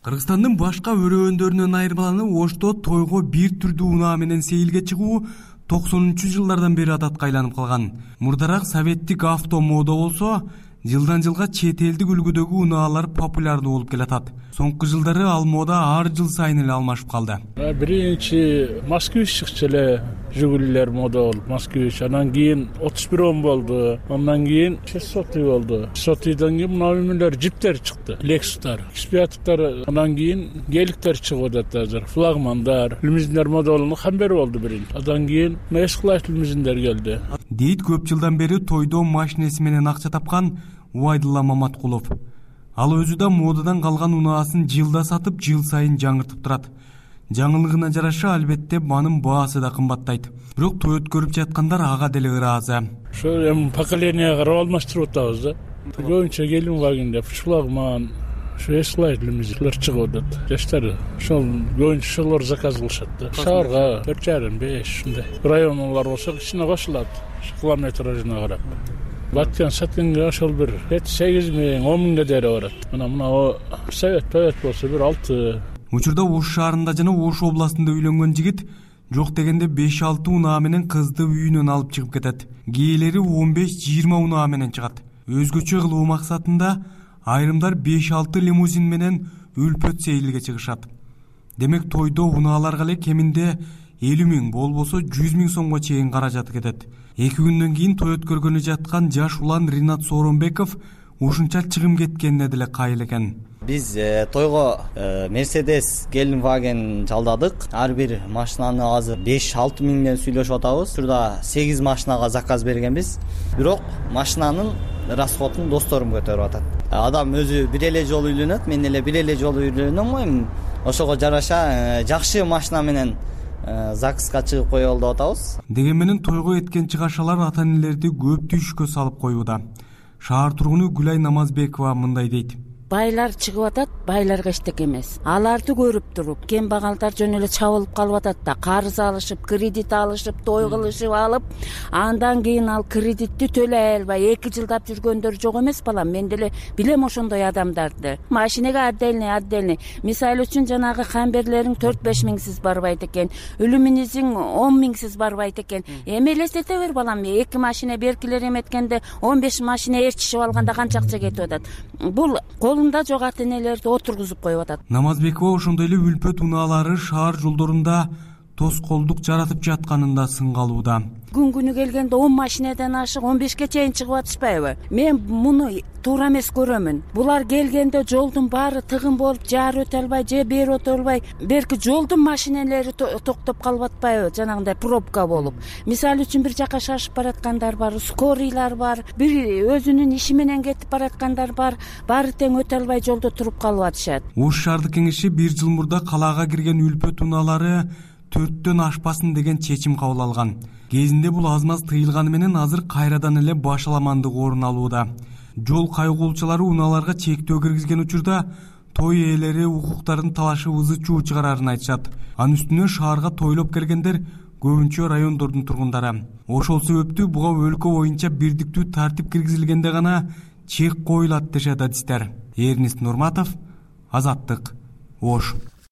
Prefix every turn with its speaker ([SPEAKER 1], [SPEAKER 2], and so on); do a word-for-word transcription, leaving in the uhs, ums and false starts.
[SPEAKER 1] Кыргызстандын башка өрөөндарынан айырмаланып, Ошто тойго бир түрдүү унаа менен сейилге чыгуу токсонунчу жылдардан бери адатка айланып калган. Мурдараак советтик автомода болсо, жылдан жылга чет элдик үлгүдөгү унаалар популярдуу болуп келатат. Соңку жылдары ал мода ар жыл сайын эле алмашып калды.
[SPEAKER 2] Биринчи Москвич чыкчу эле Жигулилер мода болуп, Москвич. Анан кийин отуз бир он болду. Андан кийин шестьсот болду. шестьсотдан кийин мына эмелер джиптер чыкты, Lexus'тар, экспиаторлор. Андан кийин геликтер чыгып атат азыр, флагмандар, лимузиндер мода болду. Хамбер болду биринчи. Андан кийин эс-класс лимузиндер келди.
[SPEAKER 1] Дейт көп жылдан бери тойдо машинеси менен акча тапкан Убайдулла Маматкулов. Ал өзү да модадан калган унаасын жылда сатып, жыл сайын жаңыртып турат. Жаңылыгына жараша албетте анын баасы да кымбаттайт. Бирок той өткөрүп жаткандар ага деле ыраазы.
[SPEAKER 2] Ошо эми поколение карап алмаштырып атабыз да. Көбүнчө келин вагон деп, флагман, ошо эс-класс лимузиндер чыгып атат. Жаштар ошол көбүнчө ошолор заказ кылышат да. Шаарга төрт жарым беш ушундай. Райондор болсо кичине кошулат, километражына карап. Баткан сатканга ошол бир сегиз миң, он миңге дейин барат. Мына мына совет тоет болсо бир алты.
[SPEAKER 1] Учурда Ош шаарында жана Ош областында үйлөнгөн жигит жок дегенде беш алты унаа менен кызды үйүнөн алып чыгып кетет. Кээелери он беш жыйырма унаа менен чыгат. Өзгөчө кылуу максатында айрымдар беш алты лимузин менен үлпөт сейилге чыгышат. Демек тойдо унааларга эле кеминде элүү миң, болбосо жүз миң сомго чейин каражат кетет. Эки күндөн кийин той өткөргөнү жаткан жаш улан Ринат Сооронбеков ушунча чыгым кеткенине деле кайыл экен.
[SPEAKER 3] Биз э, тойго э, Mercedes келин ваген жалдадык. Ар бир машинаны азыр беш алты миңден сүйлөшүп атабыз. Турда сегиз машинага заказ бергенбиз. Бирок машинанын расходун досторум көтөрүп атат. Адам өзү бир эле жолу үйлөнөт, мен эле бир эле жолу үйлөнөм. Ошого жараша э, жакшы машина менен закызга чыгып коелу деп атабыз.
[SPEAKER 1] Деген менен тойго эткен чыгашалар ата-энелерди көп түйшүккө салып коюуда. Шаар тургуну Гүлай Намазбекова мындай дейт.
[SPEAKER 4] Байлар чыгып атат, байларга эчтеке эмес. Аларды көрүп туруп, кембагалдар жөн эле чабылып калып атат да, карыз алышып, кредит алышып, той кылышып алып, андан кийин ал кредитти төлөй албай эки жылдап жүргөндөр жок эмес балам. Мен деле билем ошондой адамдарды. Машинеге отдельный, отдельный. Мисалы үчүн жанагы хамберлериң төрт беш миңсиз барбайт экен, үлүмүнүзүң он миңсиз барбайт экен. Эми элестете бер балам, эки машина беркилер эметкенде он беш машина ээрчишип алганда канча акча кетип атат. Бул колунда жок ата-энелерди отургузуп коюп атат.
[SPEAKER 1] Намазбекова ошондой эле үлпөт унаалары шаар жолдорунда тоскоолдук жаратып жатканында сыңгалууда.
[SPEAKER 4] Күн күнү келгенде он машинадан ашык он бешке чейин чыгып атышпайбы? Мен муну туура эмес көрөмүн. Булар келгенде жолдун баары тыгын болуп, жаар өтө албай, же бери өтө албай, берки жолдун машинелери токтоп калып атпайбы? Жанагындай пробка болуп. Мисалы үчүн бир жака шашып бараткандар бар, скорийлар бар, бир өзүнүн иши менен кетип бараткандар бар, баары тең өтө албай жолдо туруп калып атышат.
[SPEAKER 1] Ош шаардык кеңеши бир жыл мурда калаага кирген үлпөт унаалары төрттөн ашпасын деген чечим кабыл алган. Кезинде бул аз-маз тыйылганы менен азыр кайрадан эле башаламандык орун алууда. Жол кайгоолчулары унааларга чектөө киргизген учурда той ээлери укуктарын талашып ызы чуу чыгарарын айтышат. Анын үстүнө шаарга тойлоп келгендер көбүнчө райондордун тургундары. Ошол себептүү буга өлкө боюнча бирдиктүү тартип киргизилгенде гана чек коюлат дешет адистер. Эрнест Нурматов, Азаттык, Ош.